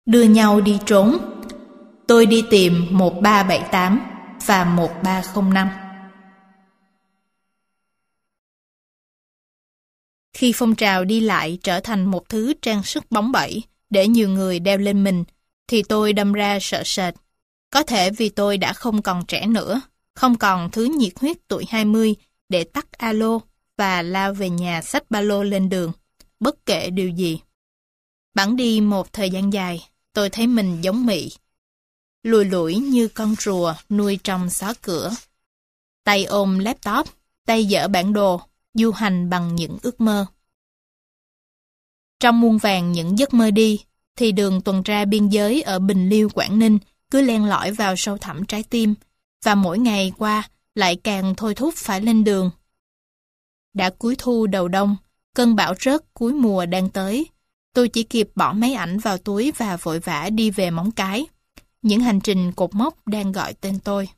Đưa nhau đi trốn. Tôi đi tìm 1378 và 1305. Khi phong trào đi lại trở thành một thứ trang sức bóng bẩy để nhiều người đeo lên mình, thì tôi đâm ra sợ sệt. Có thể vì tôi đã không còn trẻ nữa, không còn thứ nhiệt huyết tuổi 20 để tắt alo và lao về nhà xách ba lô lên đường, bất kể điều gì. Bẵng đi một thời gian dài, tôi thấy mình giống Mị, lùi lủi như con rùa nuôi trong xó cửa. Tay ôm laptop, tay giở bản đồ, du hành bằng những ước mơ. Trong muôn vàn những giấc mơ đi, thì đường tuần tra biên giới ở Bình Liêu, Quảng Ninh cứ len lỏi vào sâu thẳm trái tim, và mỗi ngày qua lại càng thôi thúc phải lên đường. Đã cuối thu đầu đông, cơn bão rớt cuối mùa đang tới. Tôi chỉ kịp bỏ máy ảnh vào túi và vội vã đi về Móng Cái. Những hành trình cột mốc đang gọi tên tôi.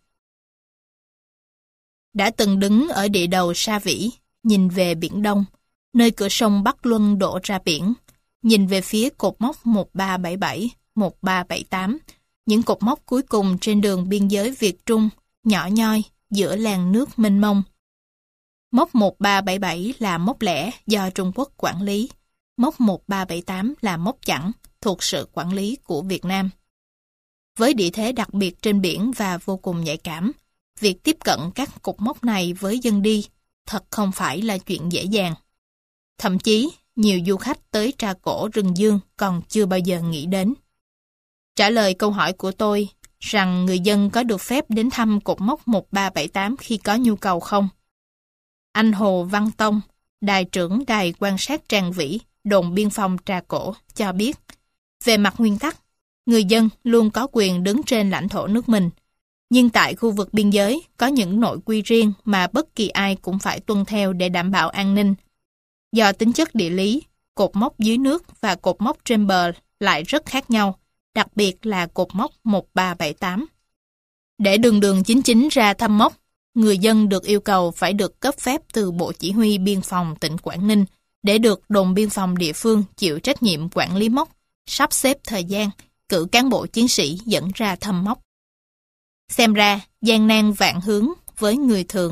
Đã từng đứng ở địa đầu Sa Vĩ, nhìn về Biển Đông, nơi cửa sông Bắc Luân đổ ra biển, nhìn về phía cột mốc 1377, 1378, những cột mốc cuối cùng trên đường biên giới Việt-Trung, nhỏ nhoi, giữa làn nước mênh mông. Mốc 1377 là mốc lẻ do Trung Quốc quản lý, mốc 1378 là mốc chẵn thuộc sự quản lý của Việt Nam. Với địa thế đặc biệt trên biển và vô cùng nhạy cảm, việc tiếp cận các cột mốc này với dân đi thật không phải là chuyện dễ dàng. Thậm chí, nhiều du khách tới Trà Cổ Rừng Dương còn chưa bao giờ nghĩ đến. Trả lời câu hỏi của tôi rằng người dân có được phép đến thăm cột mốc 1378 khi có nhu cầu không? Anh Hồ Văn Tông, đài trưởng đài quan sát Tràng Vĩ, đồn biên phòng Trà Cổ, cho biết, về mặt nguyên tắc, người dân luôn có quyền đứng trên lãnh thổ nước mình. Nhưng tại khu vực biên giới có những nội quy riêng mà bất kỳ ai cũng phải tuân theo để đảm bảo an ninh. Do tính chất địa lý, cột mốc dưới nước và cột mốc trên bờ lại rất khác nhau, đặc biệt là cột mốc 1378. Để đường 99 ra thăm mốc, người dân được yêu cầu phải được cấp phép từ Bộ Chỉ huy Biên phòng tỉnh Quảng Ninh để được đồn biên phòng địa phương chịu trách nhiệm quản lý mốc, sắp xếp thời gian, cử cán bộ chiến sĩ dẫn ra thăm mốc. Xem ra, gian nan vạn hướng với người thường.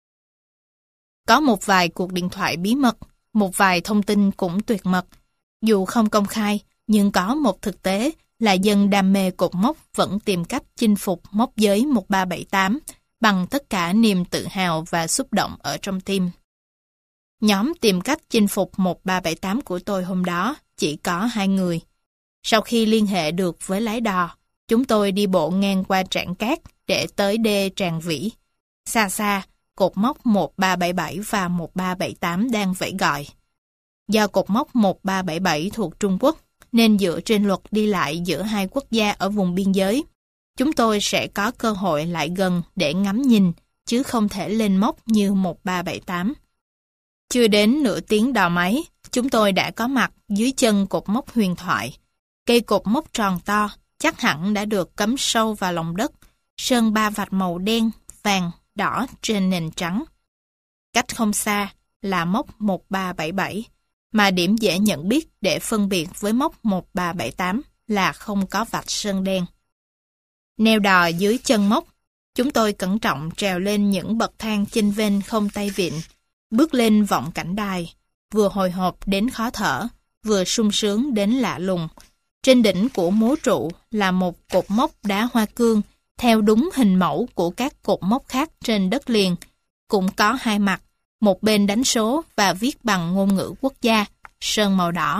Có một vài cuộc điện thoại bí mật, một vài thông tin cũng tuyệt mật. Dù không công khai, nhưng có một thực tế là dân đam mê cột mốc vẫn tìm cách chinh phục mốc giới 1378 bằng tất cả niềm tự hào và xúc động ở trong tim. Nhóm tìm cách chinh phục 1378 của tôi hôm đó chỉ có 2 người. Sau khi liên hệ được với lái đò, chúng tôi đi bộ ngang qua Trảng Cát để tới đê Tràng Vĩ. Xa xa, cột mốc 1377 và 1378 đang vẫy gọi. Do cột mốc 1377 thuộc Trung Quốc, nên dựa trên luật đi lại giữa hai quốc gia ở vùng biên giới, chúng tôi sẽ có cơ hội lại gần để ngắm nhìn, chứ không thể lên mốc như 1378. Chưa đến nửa tiếng đò máy, chúng tôi đã có mặt dưới chân cột mốc huyền thoại. Cây cột mốc tròn to, chắc hẳn đã được cắm sâu vào lòng đất, sơn 3 vạch màu đen, vàng, đỏ trên nền trắng. Cách không xa là mốc 1377, mà điểm dễ nhận biết để phân biệt với mốc 1378 là không có vạch sơn đen. Neo đò dưới chân mốc, chúng tôi cẩn trọng trèo lên những bậc thang chênh vênh không tay vịn, bước lên vọng cảnh đài, vừa hồi hộp đến khó thở, vừa sung sướng đến lạ lùng. Trên đỉnh của mố trụ là một cột mốc đá hoa cương, theo đúng hình mẫu của các cột mốc khác trên đất liền, cũng có 2 mặt, một bên đánh số và viết bằng ngôn ngữ quốc gia, sơn màu đỏ.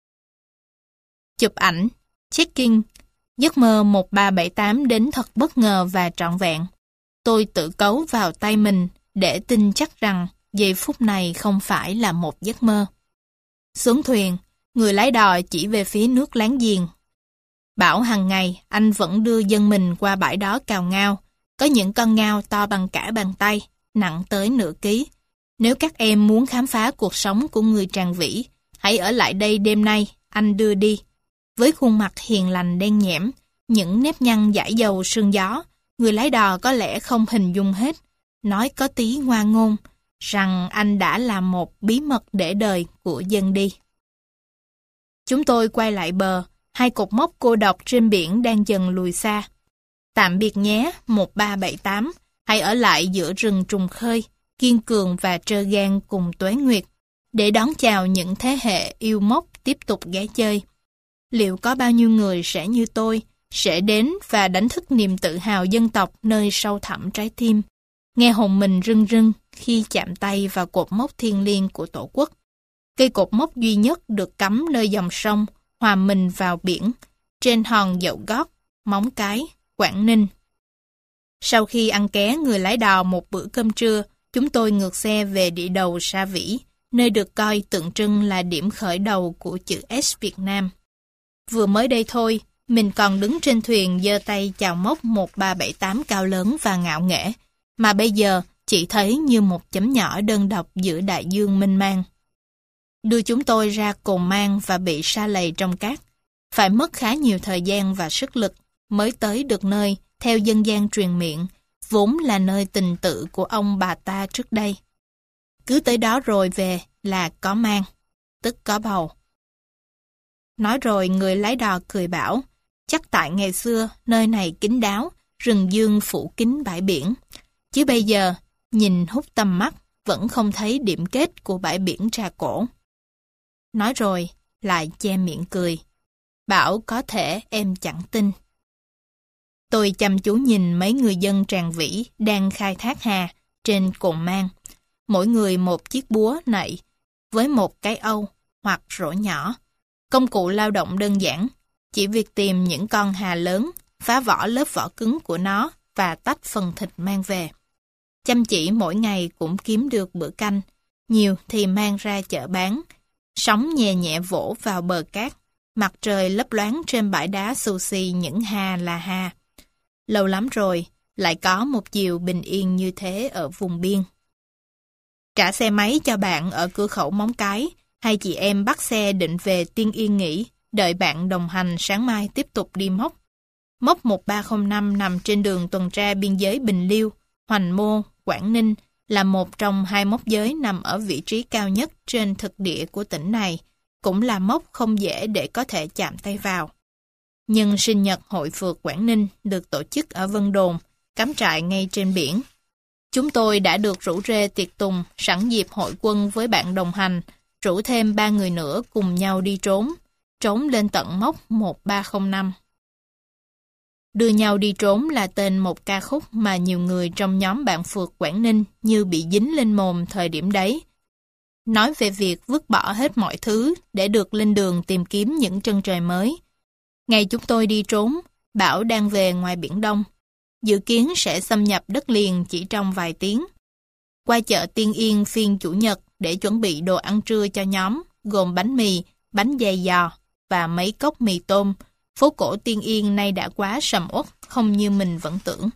Chụp ảnh, check-in, giấc mơ 1378 đến thật bất ngờ và trọn vẹn. Tôi tự cấu vào tay mình để tin chắc rằng giây phút này không phải là một giấc mơ. Xuống thuyền, người lái đò chỉ về phía nước láng giềng. Bảo hàng ngày anh vẫn đưa dân mình qua bãi đó cào ngao. Có những con ngao to bằng cả bàn tay, nặng tới nửa ký. Nếu các em muốn khám phá cuộc sống của người Tràng Vĩ, hãy ở lại đây đêm nay, anh đưa đi. Với khuôn mặt hiền lành đen nhẽm, những nếp nhăn dãi dầu sương gió, người lái đò có lẽ không hình dung hết, nói có tí ngoa ngôn, rằng anh đã làm một bí mật để đời của dân đi. Chúng tôi quay lại bờ, Hai cột mốc cô độc trên biển đang dần lùi xa. Tạm biệt nhé, 1378, hãy ở lại giữa rừng trùng khơi, kiên cường và trơ gan cùng Tuế Nguyệt, để đón chào những thế hệ yêu mốc tiếp tục ghé chơi. Liệu có bao nhiêu người sẽ như tôi, sẽ đến và đánh thức niềm tự hào dân tộc nơi sâu thẳm trái tim, nghe hồn mình rưng rưng khi chạm tay vào cột mốc thiêng liêng của Tổ quốc. Cây cột mốc duy nhất được cắm nơi dòng sông, hòa mình vào biển, trên hòn Dậu Gót, Móng Cái, Quảng Ninh. Sau khi ăn ké người lái đò một bữa cơm trưa, chúng tôi ngược xe về địa đầu Sa Vĩ, nơi được coi tượng trưng là điểm khởi đầu của chữ S Việt Nam. Vừa mới đây thôi, mình còn đứng trên thuyền giơ tay chào mốc 1378 cao lớn và ngạo nghễ, mà bây giờ chỉ thấy như một chấm nhỏ đơn độc giữa đại dương mênh mang. Đưa chúng tôi ra cồn mang và bị sa lầy trong cát. Phải mất khá nhiều thời gian và sức lực mới tới được nơi, theo dân gian truyền miệng, vốn là nơi tình tự của ông bà ta trước đây. Cứ tới đó rồi về là có mang, tức có bầu. Nói rồi người lái đò cười bảo, chắc tại ngày xưa nơi này kín đáo, rừng dương phủ kín bãi biển. Chứ bây giờ, nhìn hút tầm mắt, vẫn không thấy điểm kết của bãi biển Trà Cổ. Nói rồi, lại che miệng cười. Bảo có thể em chẳng tin. Tôi chăm chú nhìn mấy người dân Tràng Vĩ đang khai thác hà trên cồn mang. Mỗi người một chiếc búa nậy với một cái âu hoặc rổ nhỏ. Công cụ lao động đơn giản, chỉ việc tìm những con hà lớn, phá vỏ lớp vỏ cứng của nó và tách phần thịt mang về. Chăm chỉ mỗi ngày cũng kiếm được bữa canh, nhiều thì mang ra chợ bán. Sóng nhẹ nhẹ vỗ vào bờ cát, mặt trời lấp loáng trên bãi đá xù xì những hà là hà. Lâu lắm rồi, lại có một chiều bình yên như thế ở vùng biên. Trả xe máy cho bạn ở cửa khẩu Móng Cái, hai chị em bắt xe định về Tiên Yên nghỉ, đợi bạn đồng hành sáng mai tiếp tục đi mốc. Mốc 1305 nằm trên đường tuần tra biên giới Bình Liêu, Hoành Mô, Quảng Ninh, là một trong hai mốc giới nằm ở vị trí cao nhất trên thực địa của tỉnh này, cũng là mốc không dễ để có thể chạm tay vào. Nhưng sinh nhật Hội Phượt Quảng Ninh được tổ chức ở Vân Đồn, cắm trại ngay trên biển. Chúng tôi đã được rủ rê tiệc tùng, sẵn dịp hội quân với bạn đồng hành, rủ thêm 3 người nữa cùng nhau đi trốn lên tận mốc 1305. Đưa nhau đi trốn là tên một ca khúc mà nhiều người trong nhóm bạn phượt Quảng Ninh như bị dính lên mồm thời điểm đấy. Nói về việc vứt bỏ hết mọi thứ để được lên đường tìm kiếm những chân trời mới. Ngày chúng tôi đi trốn, bão đang về ngoài Biển Đông. Dự kiến sẽ xâm nhập đất liền chỉ trong vài tiếng. Qua chợ Tiên Yên phiên Chủ nhật để chuẩn bị đồ ăn trưa cho nhóm, gồm bánh mì, bánh dày giò và mấy cốc mì tôm. Phố cổ Tiên Yên nay đã quá sầm uất, không như mình vẫn tưởng.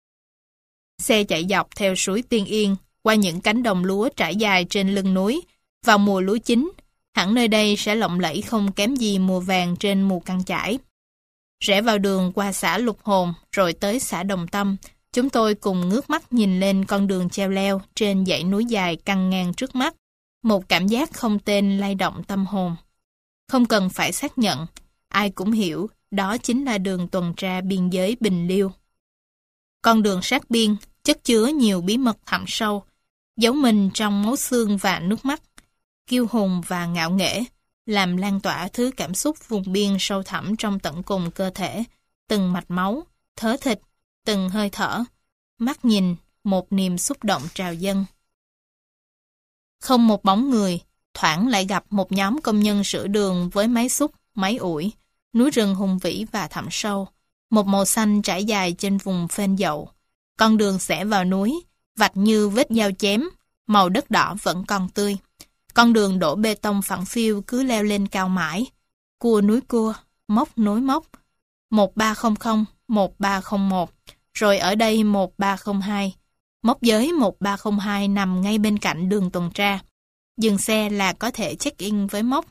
Xe chạy dọc theo suối Tiên Yên, qua những cánh đồng lúa trải dài trên lưng núi. Vào mùa lúa chín, hẳn nơi đây sẽ lộng lẫy không kém gì mùa vàng trên Mù Căng Chải. Rẽ vào đường qua xã Lục Hồn, rồi tới xã Đồng Tâm, chúng tôi cùng ngước mắt nhìn lên con đường treo leo trên dãy núi dài căng ngang trước mắt. Một cảm giác không tên lay động tâm hồn. Không cần phải xác nhận, ai cũng hiểu đó chính là đường tuần tra biên giới Bình Liêu. Con đường sát biên chất chứa nhiều bí mật thẳm sâu, giấu mình trong máu xương và nước mắt, kiêu hùng và ngạo nghễ, làm lan tỏa thứ cảm xúc vùng biên sâu thẳm trong tận cùng cơ thể, từng mạch máu, thớ thịt, từng hơi thở, mắt nhìn, một niềm xúc động trào dâng. Không một bóng người, thoảng lại gặp một nhóm công nhân sửa đường với máy xúc, máy ủi, núi rừng hùng vĩ và thẳm sâu, một màu xanh trải dài trên vùng phên dậu. Con đường xẻ vào núi, vạch như vết dao chém, màu đất đỏ vẫn còn tươi. Con đường đổ bê tông phẳng phiu cứ leo lên cao mãi, cua núi cua, mốc nối mốc, 1300, 1301, rồi ở đây 1302. Mốc giới 1302 nằm ngay bên cạnh đường tuần tra. Dừng xe là có thể check-in với mốc.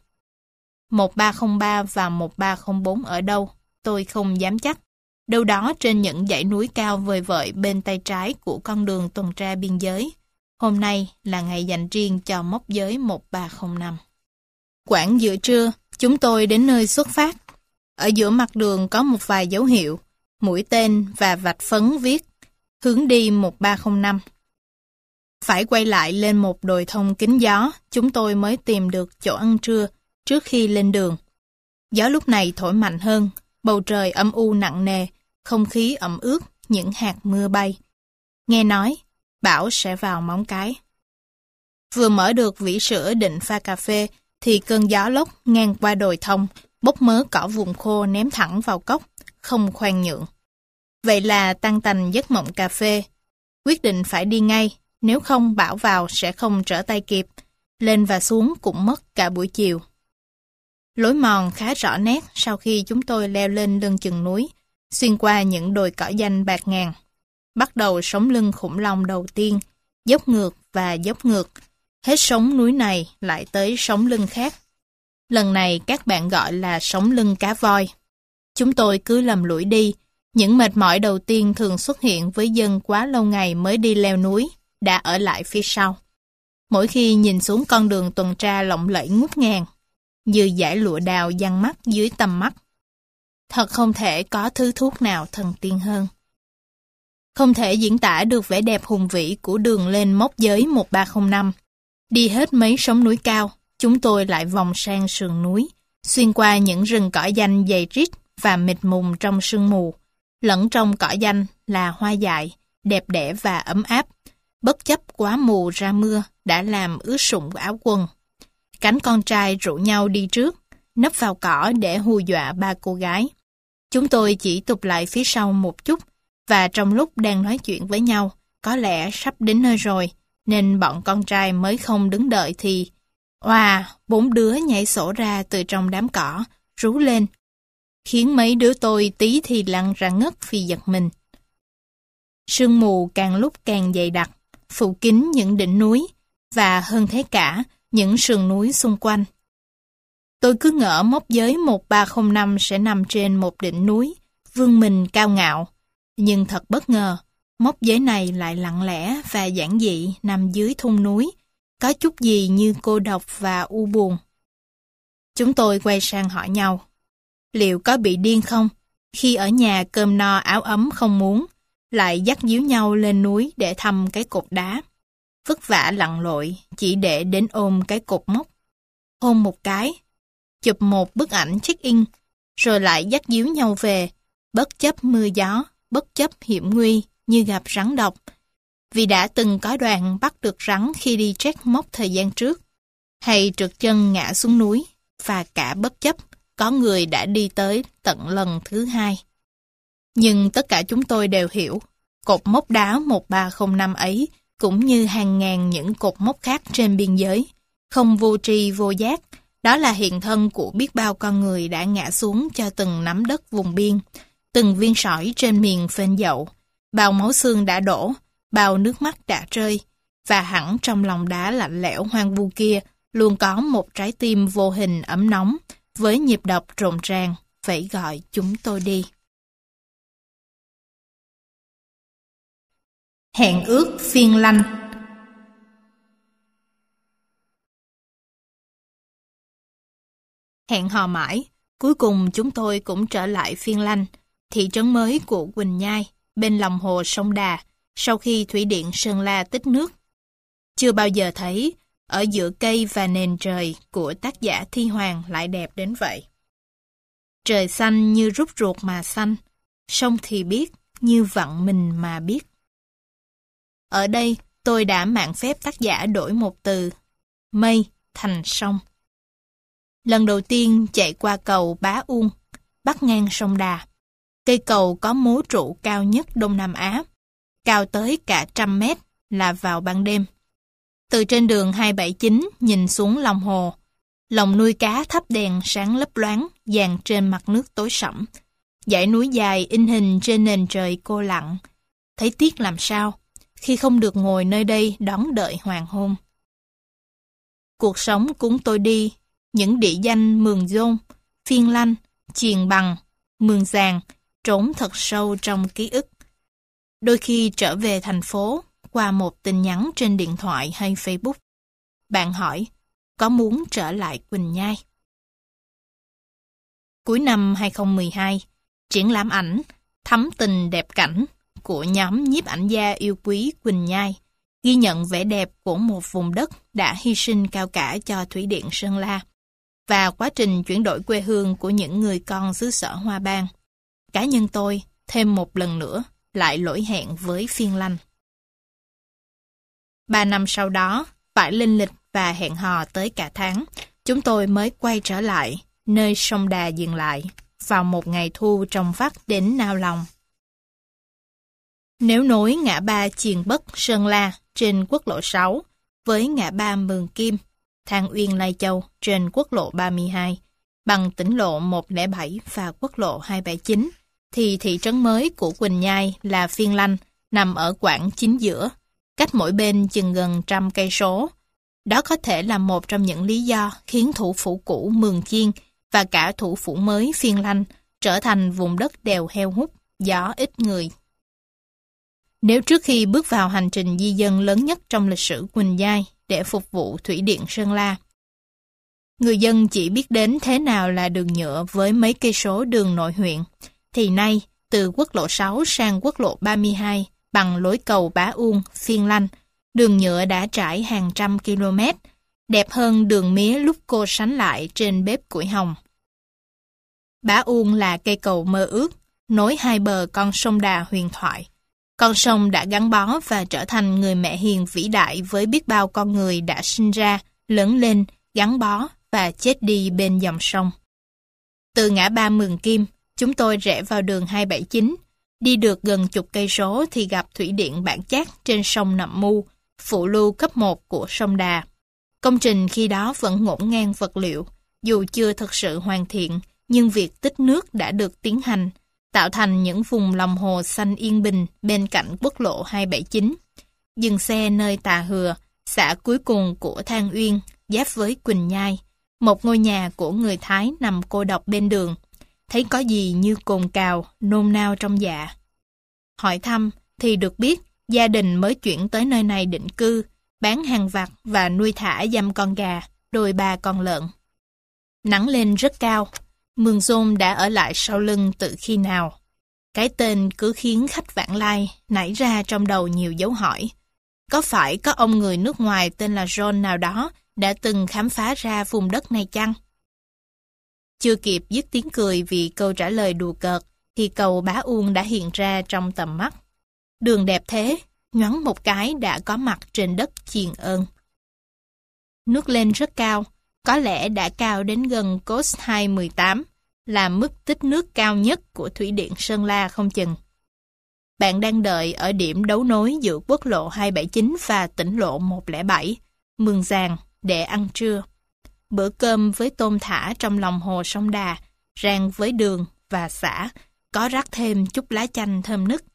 1303 và 1304 ở đâu, tôi không dám chắc. Đâu đó trên những dãy núi cao vời vợi bên tay trái của con đường tuần tra biên giới. Hôm nay là ngày dành riêng cho mốc giới 1305. Khoảng giữa trưa, chúng tôi đến nơi xuất phát. Ở giữa mặt đường có một vài dấu hiệu, mũi tên và vạch phấn viết hướng đi 1305. Phải quay lại lên một đồi thông kín gió, chúng tôi mới tìm được chỗ ăn trưa trước khi lên đường. Gió lúc này thổi mạnh hơn, bầu trời âm u nặng nề, không khí ẩm ướt, những hạt mưa bay. Nghe nói, bão sẽ vào Móng Cái. Vừa mở được vỉ sữa định pha cà phê, thì cơn gió lốc ngang qua đồi thông, bốc mớ cỏ vùng khô ném thẳng vào cốc, không khoan nhượng. Vậy là tan tành giấc mộng cà phê. Quyết định phải đi ngay, nếu không bão vào sẽ không trở tay kịp. Lên và xuống cũng mất cả buổi chiều. Lối mòn khá rõ nét sau khi chúng tôi leo lên lưng chừng núi, xuyên qua những đồi cỏ danh bạt ngàn. Bắt đầu sống lưng khủng long đầu tiên, dốc ngược và dốc ngược. Hết sống núi này lại tới sống lưng khác. Lần này các bạn gọi là sống lưng cá voi. Chúng tôi cứ lầm lũi đi. Những mệt mỏi đầu tiên thường xuất hiện với dân quá lâu ngày mới đi leo núi, đã ở lại phía sau. Mỗi khi nhìn xuống con đường tuần tra lộng lẫy ngút ngàn, như dải lụa đào giăng mắt dưới tầm mắt. Thật không thể có thứ thuốc nào thần tiên hơn. Không thể diễn tả được vẻ đẹp hùng vĩ của đường lên mốc giới 1305. Đi hết mấy sống núi cao, chúng tôi lại vòng sang sườn núi, xuyên qua những rừng cỏ danh dày rít và mịt mùng trong sương mù. Lẫn trong cỏ danh là hoa dại, đẹp đẽ và ấm áp. Bất chấp quá mù ra mưa đã làm ướt sũng áo quần. Cánh con trai rủ nhau đi trước, nấp vào cỏ để hù dọa ba cô gái. Chúng tôi chỉ tụt lại phía sau một chút, và trong lúc đang nói chuyện với nhau, có lẽ sắp đến nơi rồi, nên bọn con trai mới không đứng đợi thì... Oà, 4 đứa nhảy sổ ra từ trong đám cỏ, rú lên, khiến mấy đứa tôi tí thì lăn ra ngất vì giật mình. Sương mù càng lúc càng dày đặc, phủ kín những đỉnh núi, và hơn thế cả, những sườn núi xung quanh. Tôi cứ ngỡ mốc giới 1305 sẽ nằm trên một đỉnh núi, vươn mình cao ngạo. Nhưng thật bất ngờ, mốc giới này lại lặng lẽ và giản dị nằm dưới thung núi, có chút gì như cô độc và u buồn. Chúng tôi quay sang hỏi nhau, liệu có bị điên không, khi ở nhà cơm no áo ấm không muốn, lại dắt díu nhau lên núi để thăm cái cột đá. Vất vả lặn lội, chỉ để đến ôm cái cột mốc. Hôn một cái, chụp một bức ảnh check-in, rồi lại dắt díu nhau về, bất chấp mưa gió, bất chấp hiểm nguy như gặp rắn độc. Vì đã từng có đoàn bắt được rắn khi đi trek mốc thời gian trước, hay trượt chân ngã xuống núi, và cả bất chấp có người đã đi tới tận lần thứ 2. Nhưng tất cả chúng tôi đều hiểu, cột mốc đá 1305 ấy cũng như hàng ngàn những cột mốc khác trên biên giới, không vô tri vô giác, đó là hiện thân của biết bao con người đã ngã xuống cho từng nắm đất vùng biên, từng viên sỏi trên miền phên dậu, bao máu xương đã đổ, bao nước mắt đã rơi, và hẳn trong lòng đá lạnh lẽo hoang vu kia luôn có một trái tim vô hình ấm nóng, với nhịp đập rộn ràng, vẫy gọi chúng tôi đi. Hẹn ước Phiên Lanh. Hẹn hò mãi, cuối cùng chúng tôi cũng trở lại Phiên Lanh, thị trấn mới của Quỳnh Nhai, bên lòng hồ sông Đà, sau khi thủy điện Sơn La tích nước. Chưa bao giờ thấy, ở giữa cây và nền trời của tác giả Thi Hoàng lại đẹp đến vậy. Trời xanh như rút ruột mà xanh, sông thì biết như vặn mình mà biết. Ở đây, tôi đã mạn phép tác giả đổi một từ, mây thành sông. Lần đầu tiên chạy qua cầu Bá Uông, bắc ngang sông Đà. Cây cầu có mố trụ cao nhất Đông Nam Á, cao tới cả 100 mét là vào ban đêm. Từ trên đường 279 nhìn xuống lòng hồ, lồng nuôi cá thắp đèn sáng lấp loáng dàn trên mặt nước tối sẫm. Dãy núi dài in hình trên nền trời cô lặng. Thấy tiếc làm sao khi không được ngồi nơi đây đón đợi hoàng hôn. Cuộc sống cuốn tôi đi, những địa danh Mường Dôn, Phiên Lanh, Chiền Bằng, Mường Giàng trốn thật sâu trong ký ức. Đôi khi trở về thành phố qua một tin nhắn trên điện thoại hay Facebook, bạn hỏi có muốn trở lại Quỳnh Nhai. Cuối năm 2012, triển lãm ảnh Thắm tình đẹp cảnh của nhóm nhiếp ảnh gia yêu quý Quỳnh Nhai ghi nhận vẻ đẹp của một vùng đất đã hy sinh cao cả cho Thủy Điện Sơn La và quá trình chuyển đổi quê hương của những người con xứ sở Hoa Bang. Cá nhân tôi thêm một lần nữa lại lỗi hẹn với Phiên Lanh. 3 năm sau đó, phải lên lịch và hẹn hò tới cả tháng, chúng tôi mới quay trở lại nơi sông Đà dừng lại vào một ngày thu trong vắt đến nao lòng. Nếu nối ngã ba Chiền Bất Sơn La trên quốc lộ 6 với ngã ba Mường Kim, Than Uyên Lai Châu trên quốc lộ 32 bằng tỉnh lộ 107 và quốc lộ 279, thì thị trấn mới của Quỳnh Nhai là Phiên Lanh nằm ở quãng chính giữa, cách mỗi bên chừng gần 100 cây số. Đó có thể là một trong những lý do khiến thủ phủ cũ Mường Chiên và cả thủ phủ mới Phiên Lanh trở thành vùng đất đèo heo hút, gió ít người. Nếu trước khi bước vào hành trình di dân lớn nhất trong lịch sử Quỳnh Nhai để phục vụ Thủy Điện Sơn La, người dân chỉ biết đến thế nào là đường nhựa với mấy cây số đường nội huyện, thì nay từ quốc lộ 6 sang quốc lộ 32 bằng lối cầu Bá Uông, Phiên Lanh, đường nhựa đã trải hàng trăm km, đẹp hơn đường mía lúc cô sánh lại trên bếp củi hồng. Bá Uông là cây cầu mơ ước, nối hai bờ con sông Đà huyền thoại. Con sông đã gắn bó và trở thành người mẹ hiền vĩ đại với biết bao con người đã sinh ra, lớn lên, gắn bó và chết đi bên dòng sông. Từ ngã ba Mường Kim, chúng tôi rẽ vào đường 279, đi được gần chục cây số thì gặp thủy điện Bản Chát trên sông Nậm Mu, phụ lưu cấp 1 của sông Đà. Công trình khi đó vẫn ngổn ngang vật liệu, dù chưa thực sự hoàn thiện, nhưng việc tích nước đã được tiến hành, tạo thành những vùng lòng hồ xanh yên bình bên cạnh quốc lộ 279. Dừng xe nơi Tà Hừa, xã cuối cùng của Than Uyên, giáp với Quỳnh Nhai, một ngôi nhà của người Thái nằm cô độc bên đường. Thấy có gì như cồn cào, nôn nao trong dạ. Hỏi thăm thì được biết gia đình mới chuyển tới nơi này định cư, bán hàng vặt và nuôi thả dăm con gà, đôi 3 con lợn. Nắng lên rất cao, Mường Rôn đã ở lại sau lưng từ khi nào. Cái tên cứ khiến khách vãng lai nảy ra trong đầu nhiều dấu hỏi. Có phải có ông người nước ngoài tên là John nào đó đã từng khám phá ra vùng đất này chăng? Chưa kịp dứt tiếng cười vì câu trả lời đùa cợt, thì cầu Bá Uông đã hiện ra trong tầm mắt. Đường đẹp thế, nhoắn một cái đã có mặt trên đất Chiền Ơn. Nước lên rất cao, có lẽ đã cao đến gần Coast 218, là mức tích nước cao nhất của Thủy Điện Sơn La không chừng. Bạn đang đợi ở điểm đấu nối giữa quốc lộ 279 và tỉnh lộ 107, Mường Giàng, để ăn trưa. Bữa cơm với tôm thả trong lòng hồ sông Đà, rang với đường và sả, có rắc thêm chút lá chanh thơm nức.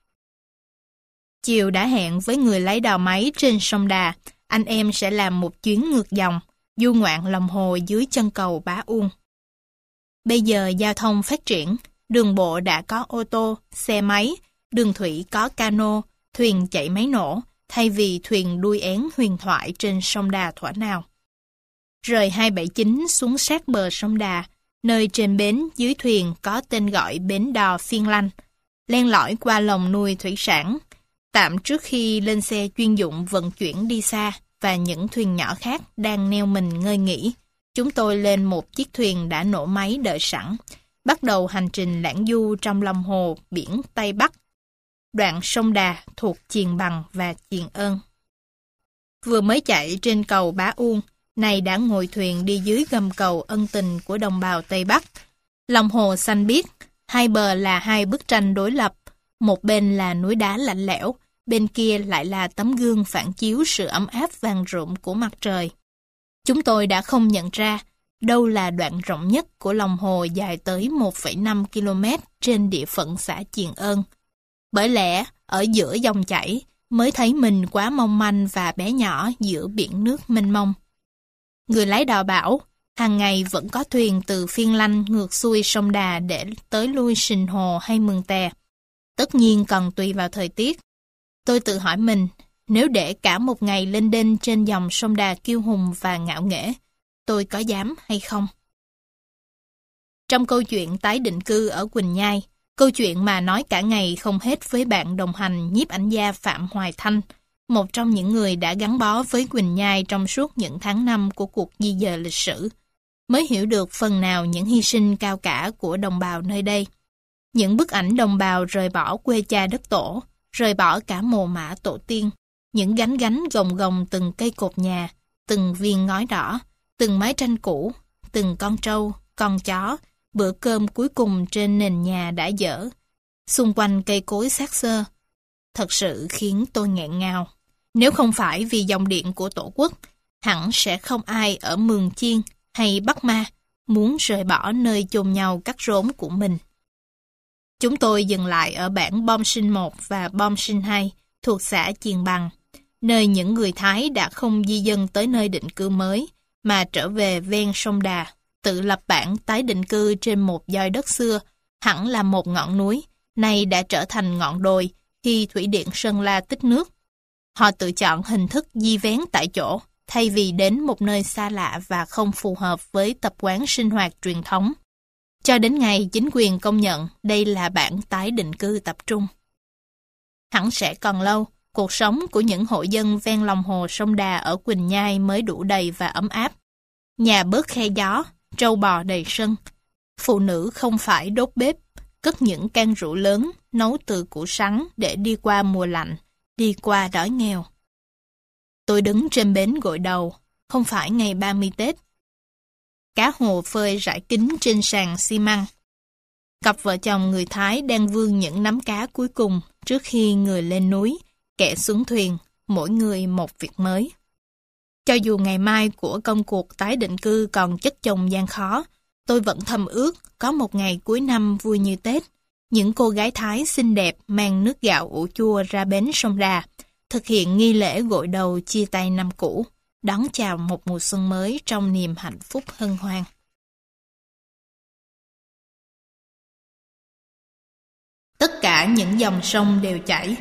Chiều đã hẹn với người lái đò máy trên sông Đà, anh em sẽ làm một chuyến ngược dòng, du ngoạn lòng hồ dưới chân cầu Bá Uông. Bây giờ giao thông phát triển, đường bộ đã có ô tô, xe máy, đường thủy có cano, thuyền chạy máy nổ, thay vì thuyền đuôi én huyền thoại trên sông Đà thuở nào. Rời 279 xuống sát bờ sông Đà, nơi trên bến dưới thuyền có tên gọi bến đò Phiên Lanh, len lỏi qua lồng nuôi thủy sản, tạm trước khi lên xe chuyên dụng vận chuyển đi xa và những thuyền nhỏ khác đang neo mình ngơi nghỉ. Chúng tôi lên một chiếc thuyền đã nổ máy đợi sẵn, bắt đầu hành trình lãng du trong lòng hồ biển Tây Bắc, đoạn sông Đà thuộc Chiền Bằng và Chiền Ơn. Vừa mới chạy trên cầu Bá Uông, này đã ngồi thuyền đi dưới gầm cầu ân tình của đồng bào Tây Bắc. Lòng hồ xanh biếc, hai bờ là hai bức tranh đối lập, một bên là núi đá lạnh lẽo, bên kia lại là tấm gương phản chiếu sự ấm áp vàng rụm của mặt trời. Chúng tôi đã không nhận ra đâu là đoạn rộng nhất của lòng hồ dài tới 1,5 km trên địa phận xã Chiền Ơn. Bởi lẽ, ở giữa dòng chảy, mới thấy mình quá mong manh và bé nhỏ giữa biển nước mênh mông. Người lái đò bảo, hàng ngày vẫn có thuyền từ Phiên Lanh ngược xuôi sông Đà để tới lui Sìn Hồ hay Mường Tè. Tất nhiên còn tùy vào thời tiết. Tôi tự hỏi mình, nếu để cả một ngày lênh đênh trên dòng sông Đà kiêu hùng và ngạo nghễ, tôi có dám hay không? Trong câu chuyện tái định cư ở Quỳnh Nhai, câu chuyện mà nói cả ngày không hết với bạn đồng hành nhiếp ảnh gia Phạm Hoài Thanh, một trong những người đã gắn bó với Quỳnh Nhai trong suốt những tháng năm của cuộc di dời lịch sử, mới hiểu được phần nào những hy sinh cao cả của đồng bào nơi đây. Những bức ảnh đồng bào rời bỏ quê cha đất tổ, rời bỏ cả mồ mả tổ tiên, những gánh gánh gồng gồng từng cây cột nhà, từng viên ngói đỏ, từng mái tranh cũ, từng con trâu, con chó, bữa cơm cuối cùng trên nền nhà đã dở, xung quanh cây cối xác xơ. Thật sự khiến tôi nghẹn ngào. Nếu không phải vì dòng điện của Tổ quốc, hẳn sẽ không ai ở Mường Chiên hay Bắc Ma muốn rời bỏ nơi chôn nhau cắt rốn của mình. Chúng tôi dừng lại ở bản Bom Sinh 1 và Bom Sinh 2 thuộc xã Chiền Bằng, nơi những người Thái đã không di dân tới nơi định cư mới, mà trở về ven sông Đà, tự lập bản tái định cư trên một doi đất xưa, hẳn là một ngọn núi, nay đã trở thành ngọn đồi khi Thủy Điện Sơn La tích nước. Họ tự chọn hình thức di vén tại chỗ, thay vì đến một nơi xa lạ và không phù hợp với tập quán sinh hoạt truyền thống. Cho đến ngày chính quyền công nhận đây là bản tái định cư tập trung. Hẳn sẽ còn lâu, cuộc sống của những hộ dân ven lòng hồ sông Đà ở Quỳnh Nhai mới đủ đầy và ấm áp. Nhà bớt khe gió, trâu bò đầy sân. Phụ nữ không phải đốt bếp, cất những can rượu lớn, nấu từ củ sắn để đi qua mùa lạnh, đi qua đói nghèo. Tôi đứng trên bến gội đầu, không phải ngày 30 Tết. Cá hồ phơi rải kín trên sàn xi măng. Cặp vợ chồng người Thái đang vương những nắm cá cuối cùng trước khi người lên núi, kẻ xuống thuyền, mỗi người một việc mới. Cho dù ngày mai của công cuộc tái định cư còn chất chồng gian khó, tôi vẫn thầm ước có một ngày cuối năm vui như Tết. Những cô gái Thái xinh đẹp mang nước gạo ủ chua ra bến sông Đà, thực hiện nghi lễ gội đầu chia tay năm cũ, đón chào một mùa xuân mới trong niềm hạnh phúc hân hoan. Tất cả những dòng sông đều chảy.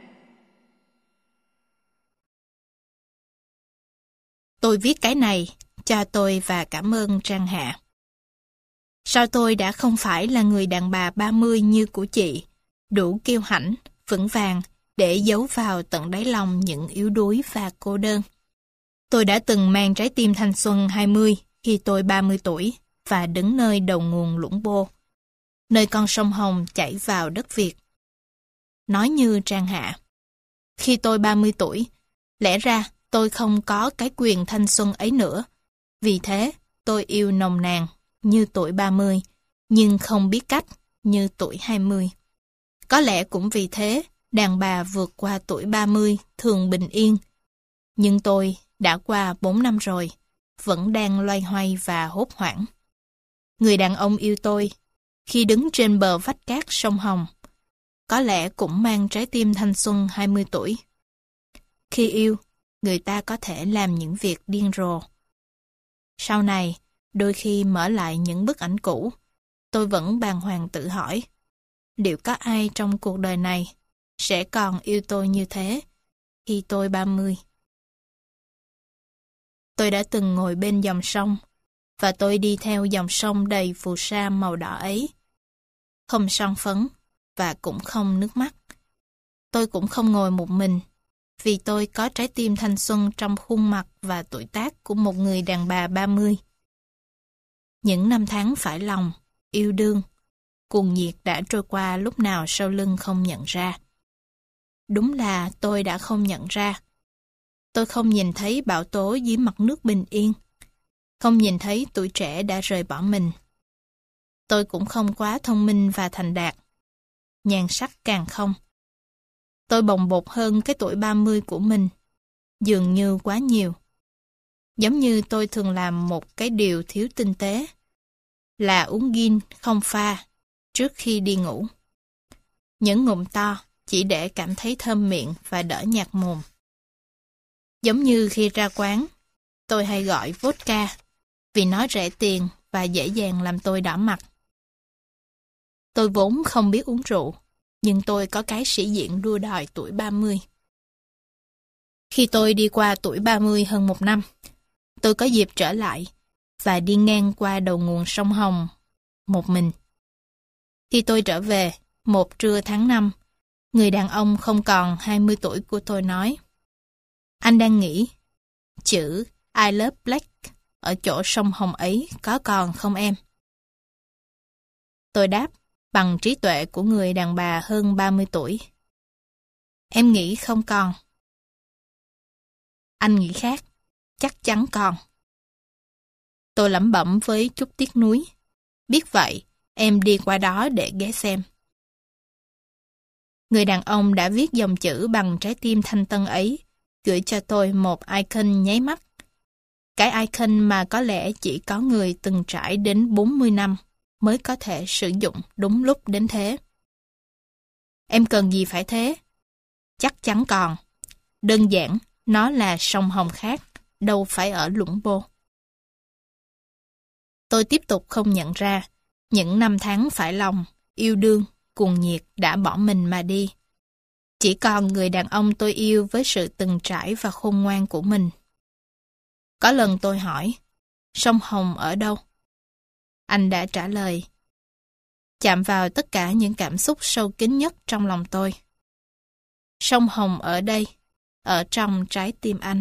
Tôi viết cái này cho tôi và cảm ơn Trang Hạ. Sao tôi đã không phải là người đàn bà 30 như của chị, đủ kiêu hãnh, vững vàng để giấu vào tận đáy lòng những yếu đuối và cô đơn. Tôi đã từng mang trái tim thanh xuân 20 khi tôi 30 tuổi và đứng nơi đầu nguồn Lũng Bô, nơi con sông Hồng chảy vào đất Việt. Nói như Trang Hạ, khi tôi 30 tuổi, lẽ ra tôi không có cái quyền thanh xuân ấy nữa. Vì thế, tôi yêu nồng nàn như tuổi 30, nhưng không biết cách như tuổi 20. Có lẽ cũng vì thế, đàn bà vượt qua tuổi 30 thường bình yên. Nhưng tôi đã qua 4 năm rồi, vẫn đang loay hoay và hốt hoảng. Người đàn ông yêu tôi, khi đứng trên bờ vách cát sông Hồng, có lẽ cũng mang trái tim thanh xuân 20 tuổi. Khi yêu, người ta có thể làm những việc điên rồ. Sau này, đôi khi mở lại những bức ảnh cũ, tôi vẫn bàng hoàng tự hỏi, liệu có ai trong cuộc đời này sẽ còn yêu tôi như thế khi tôi 30? Tôi đã từng ngồi bên dòng sông, và tôi đi theo dòng sông đầy phù sa màu đỏ ấy. Không son phấn, và cũng không nước mắt. Tôi cũng không ngồi một mình, vì tôi có trái tim thanh xuân trong khuôn mặt và tuổi tác của một người đàn bà 30. Những năm tháng phải lòng, yêu đương, cuồng nhiệt đã trôi qua lúc nào sau lưng không nhận ra. Đúng là tôi đã không nhận ra. Tôi không nhìn thấy bão tố dưới mặt nước bình yên, không nhìn thấy tuổi trẻ đã rời bỏ mình. Tôi cũng không quá thông minh và thành đạt, nhan sắc càng không. Tôi bồng bột hơn cái tuổi 30 của mình, dường như quá nhiều. Giống như tôi thường làm một cái điều thiếu tinh tế, là uống gin không pha trước khi đi ngủ. Những ngụm to chỉ để cảm thấy thơm miệng và đỡ nhạt mồm. Giống như khi ra quán, tôi hay gọi vodka vì nó rẻ tiền và dễ dàng làm tôi đỏ mặt. Tôi vốn không biết uống rượu, nhưng tôi có cái sĩ diện đua đòi tuổi 30. Khi tôi đi qua tuổi 30 hơn một năm, tôi có dịp trở lại và đi ngang qua đầu nguồn sông Hồng một mình. Khi tôi trở về, một trưa tháng 5, người đàn ông không còn 20 tuổi của tôi nói: "Anh đang nghĩ chữ I love Black ở chỗ sông Hồng ấy có còn không em?" Tôi đáp bằng trí tuệ của người đàn bà hơn 30 tuổi: "Em nghĩ không còn." Anh nghĩ khác: "Chắc chắn còn." Tôi lẩm bẩm với chút tiếc nuối: "Biết vậy, em đi qua đó để ghé xem." Người đàn ông đã viết dòng chữ bằng trái tim thanh tân ấy, gửi cho tôi một icon nháy mắt. Cái icon mà có lẽ chỉ có người từng trải đến 40 năm mới có thể sử dụng đúng lúc đến thế. Em cần gì phải thế? Chắc chắn còn. Đơn giản, nó là sông Hồng khác, đâu phải ở Lũng Bô. Tôi tiếp tục không nhận ra, những năm tháng phải lòng, yêu đương, cuồng nhiệt đã bỏ mình mà đi. Chỉ còn người đàn ông tôi yêu với sự từng trải và khôn ngoan của mình. Có lần tôi hỏi, sông Hồng ở đâu? Anh đã trả lời, chạm vào tất cả những cảm xúc sâu kín nhất trong lòng tôi. Sông Hồng ở đây, ở trong trái tim anh.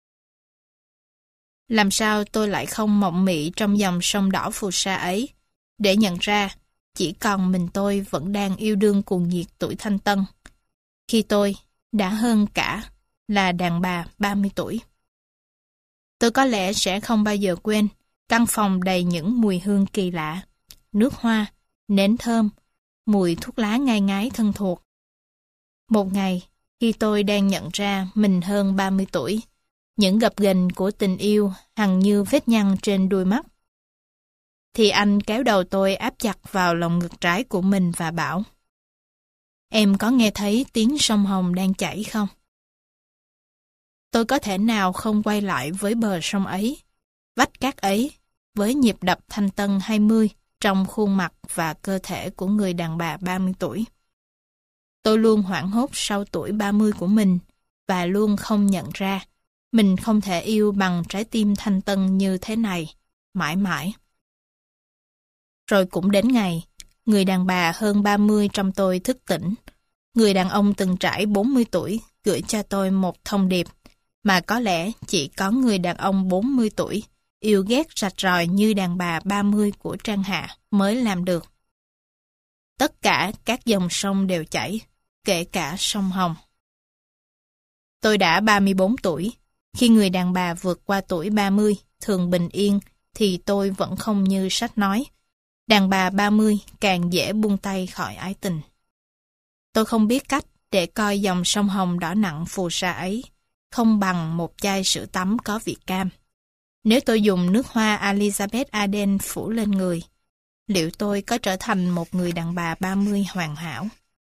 Làm sao tôi lại không mộng mị trong dòng sông đỏ phù sa ấy, để nhận ra chỉ còn mình tôi vẫn đang yêu đương cuồng nhiệt tuổi thanh tân, khi tôi đã hơn cả là đàn bà 30 tuổi. Tôi có lẽ sẽ không bao giờ quên căn phòng đầy những mùi hương kỳ lạ, nước hoa, nến thơm, mùi thuốc lá ngai ngái thân thuộc. Một ngày, khi tôi đang nhận ra mình hơn 30 tuổi, những gập ghềnh của tình yêu hằn như vết nhăn trên đuôi mắt, thì anh kéo đầu tôi áp chặt vào lòng ngực trái của mình và bảo, em có nghe thấy tiếng sông Hồng đang chảy không? Tôi có thể nào không quay lại với bờ sông ấy, vách cát ấy, với nhịp đập thanh tân 20 trong khuôn mặt và cơ thể của người đàn bà 30 tuổi. Tôi luôn hoảng hốt sau tuổi 30 của mình và luôn không nhận ra mình không thể yêu bằng trái tim thanh tân như thế này, mãi mãi. Rồi cũng đến ngày, người đàn bà hơn 30 trong tôi thức tỉnh. Người đàn ông từng trải 40 tuổi gửi cho tôi một thông điệp mà có lẽ chỉ có người đàn ông 40 tuổi yêu ghét rạch ròi như đàn bà 30 của Trang Hạ mới làm được. Tất cả các dòng sông đều chảy, kể cả sông Hồng. Tôi đã 34 tuổi. Khi người đàn bà vượt qua tuổi 30 thường bình yên thì tôi vẫn không như sách nói. Đàn bà 30 càng dễ buông tay khỏi ái tình. Tôi không biết cách để coi dòng sông Hồng đỏ nặng phù sa ấy không bằng một chai sữa tắm có vị cam. Nếu tôi dùng nước hoa Elizabeth Arden phủ lên người, liệu tôi có trở thành một người đàn bà 30 hoàn hảo?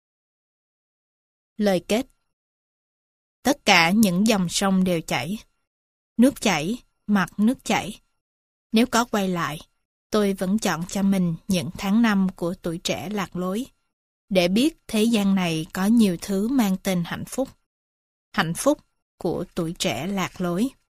Lời kết. Tất cả những dòng sông đều chảy. Nước chảy, mặt nước chảy. Nếu có quay lại, tôi vẫn chọn cho mình những tháng năm của tuổi trẻ lạc lối, để biết thế gian này có nhiều thứ mang tên hạnh phúc. Hạnh phúc của tuổi trẻ lạc lối.